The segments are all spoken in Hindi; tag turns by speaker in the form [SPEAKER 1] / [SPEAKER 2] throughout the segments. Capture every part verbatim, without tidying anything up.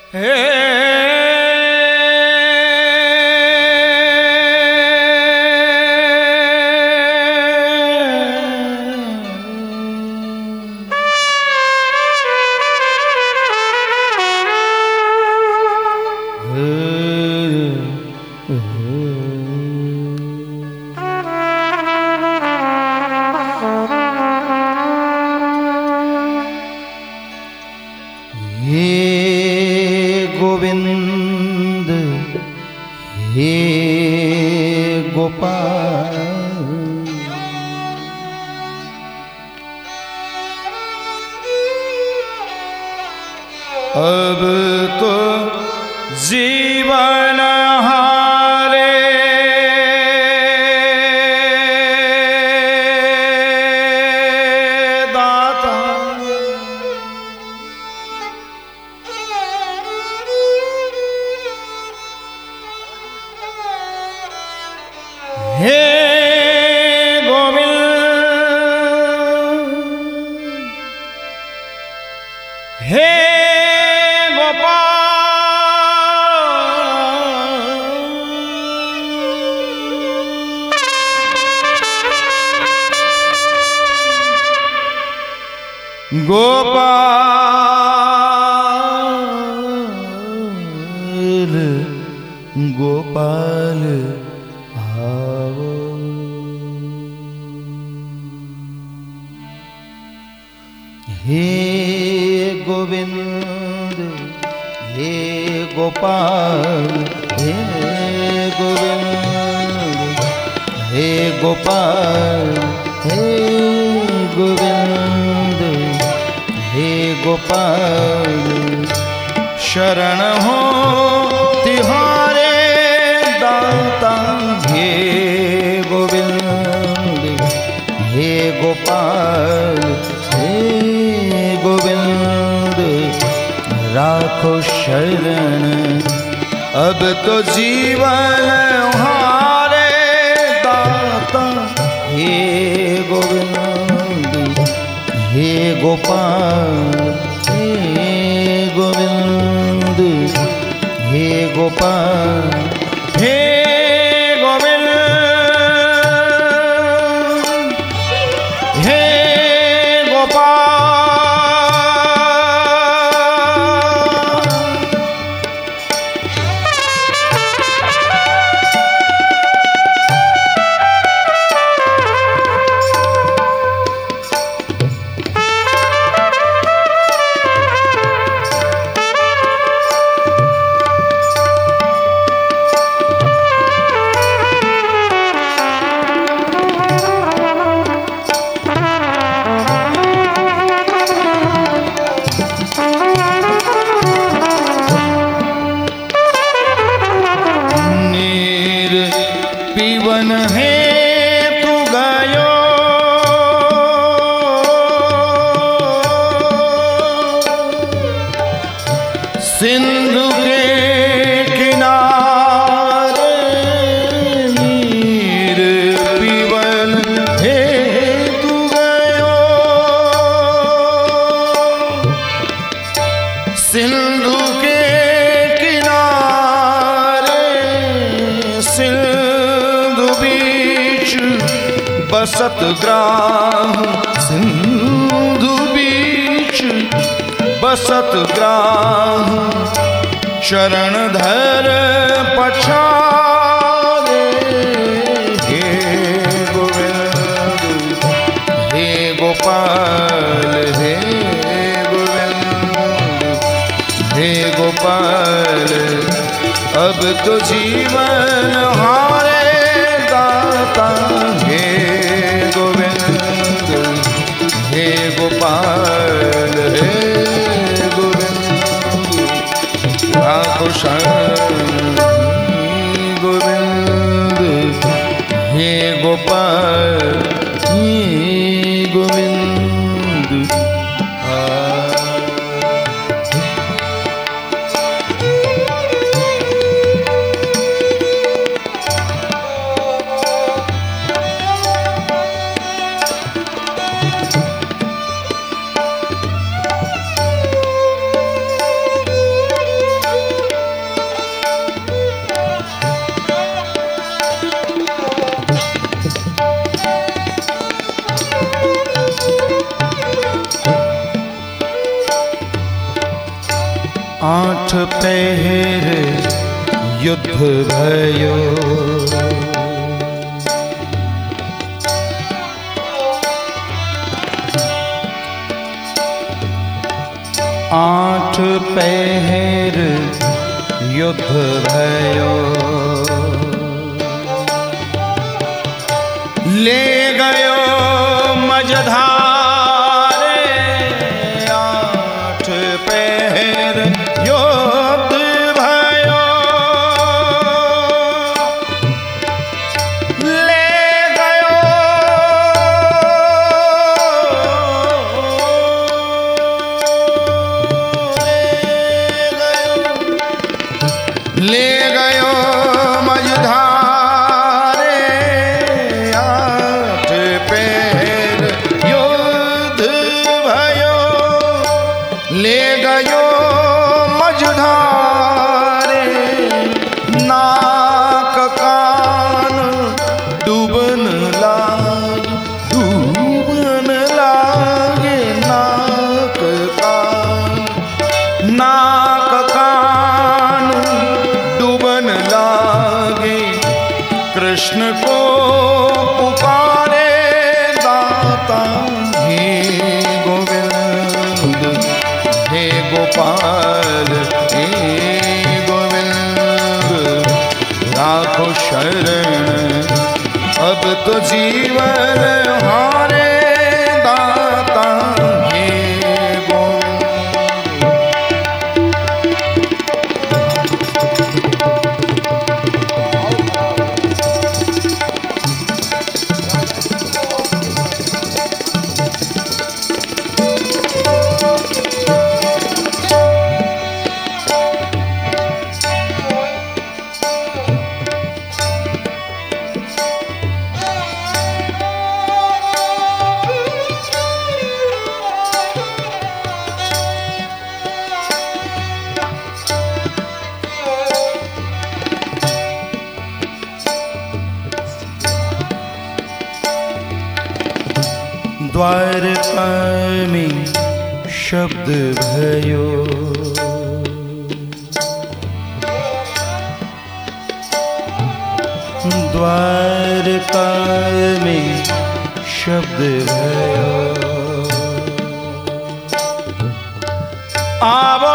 [SPEAKER 1] गोविंद हे गोपाल, अब तो जीवन हारे दाता, हे गोविंद हे गोपाल गोपाल आओ, हे गोविंद हे गोपाल, हे गोविंद हे गोपाल, हे गोविंद हे गोपाल, शरण हो तिहारे दाता, हे गोविंद हे गोपाल, हे गोविंद राखो शरण, अब तो जीवन हारे दाता, हे गोविंद हे गोपाल, हे गोविंद हे गोपाल, हे गोविंद हे गोपाल, पीवन है तू गयो, सिंधु के किनारे, नीर पीवन है तू गयो, सिंधु के किनारे, सिंधु बीच बसत ग्राम, सिंधु बीच बसत ग्राम, शरण धर पछारे, हे गोविंद हे गोपाल, हे गोविंद हे गोपाल, अब तो जीवन हारे दाता, हे गोविंद हे गोपाल, हे गोविंद राखो शरण, गोविंद हे गोपाल, हे गोविंद आ आठ पहर युद्ध भयो, आठ पहर युद्ध भयो, ले गयो मझधारे, आठ पहर युद्ध भयो, ले गयो ले गयो मझधारे, आठ पहर युद्ध भयो, ले गयो मझधारे, नाक कान डूबन लागे, डूबन लागे नाक कान, नाक कान डूबन लागे, कृष्ण को पुकारे दाता, हे गोविंद हे गोपाल हे गोविंद, राखो शरण अब तो जीवन हारे दाता, हे गोविंद। द्वारका में शब्द भयो, द्वारका में शब्द भयो, आवो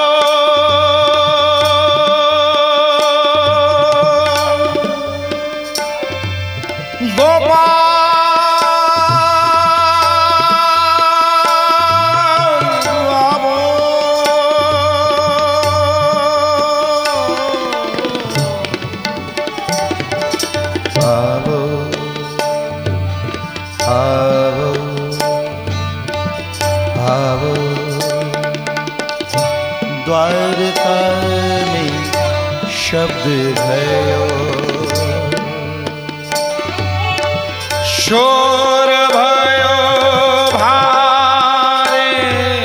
[SPEAKER 1] गोपाल, द्वारका में शब्द भयो, शोर भयो भारे,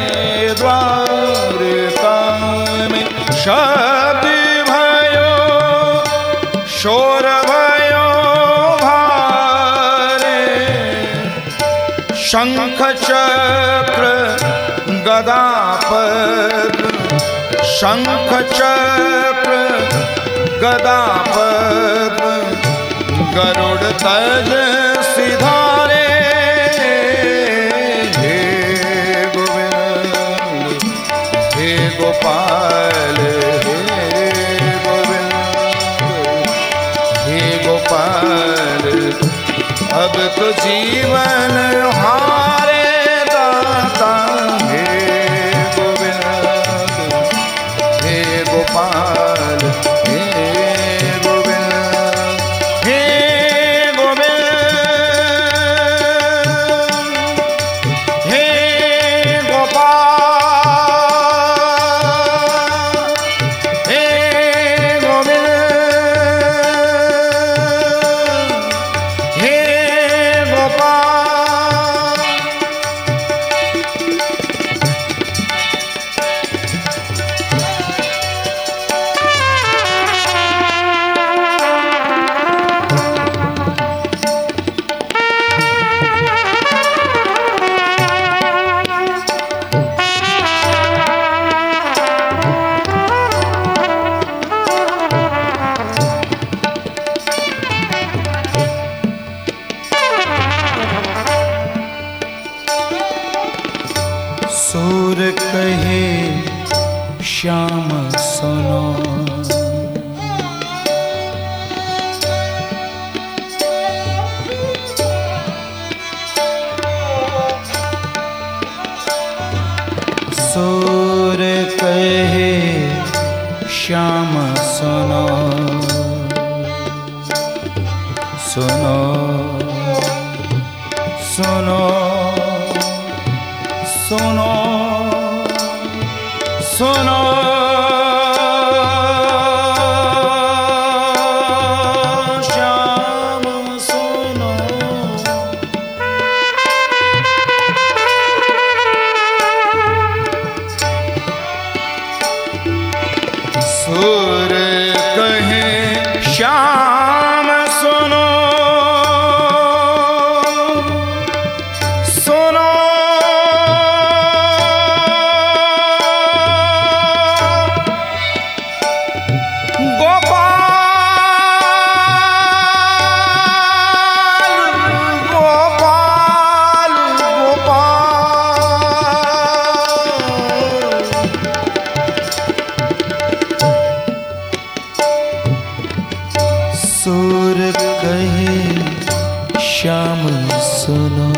[SPEAKER 1] द्वारका में शब्द भयो, शोर भयो भारे, शंख चक्र गदा पद्म, शंख चक्र गदा पद्म, गरुड़ तज सिधारे, हे गोविंद हे गोपाल हे गोविंद हे गोपाल, अब तो जीवन हारे दाता, हे गोपाल हे गोविंद हे गोविंद हे गोपाल हे गोविंद हे गोपाल
[SPEAKER 2] श्याम सुनो। सुर कहे श्याम सुनो, सुनो सुनो सुनो सुनो। श्याम सुनो। सुर कहे श्याम सुनो, सुनो सुर कहे श्याम सुनो।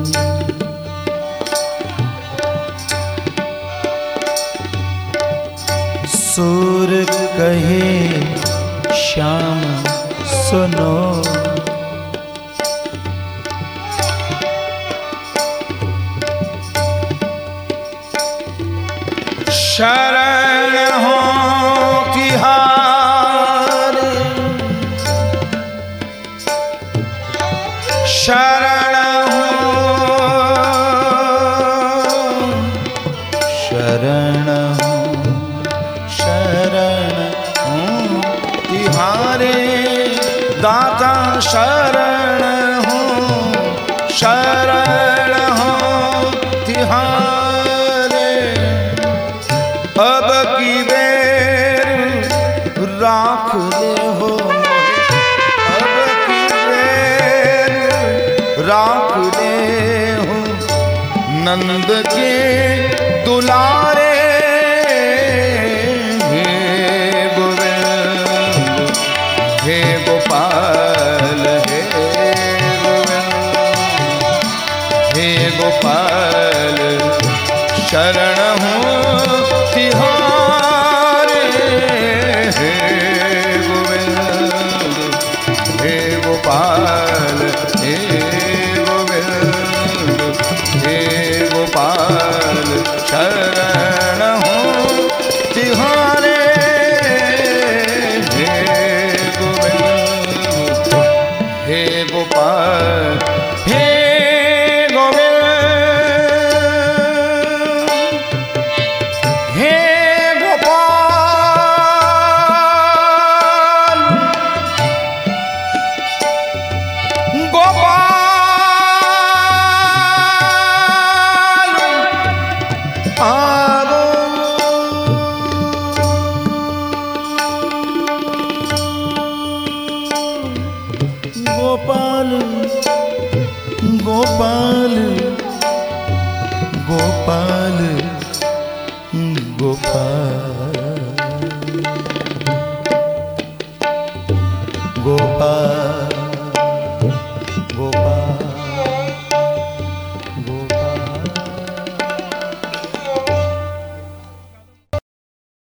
[SPEAKER 2] सुर कहे श्याम सुनो। शरण हो तिहारे, शरण हूँ, शरण हूँ, शरण हूँ तिहारे दाता। शरण हूँ, शरण हूँ तिहारे। अब की बेर राख ले हो, राख ले हूँ नंद के दुलारे। हे गोविंद हे गोपाल, हे गोविंद हे गोपाल। शरण हूँ तिहारे, हे गोविंद हे गोपाल, हे हे गोपाल। शरण हूँ तिहारे, हे गोविंद हे गोपाल, हे गोविंद हे गोपाल। गोपाल गोपाल गोपाल गोपाल गोपाल गोपाल गोपाल।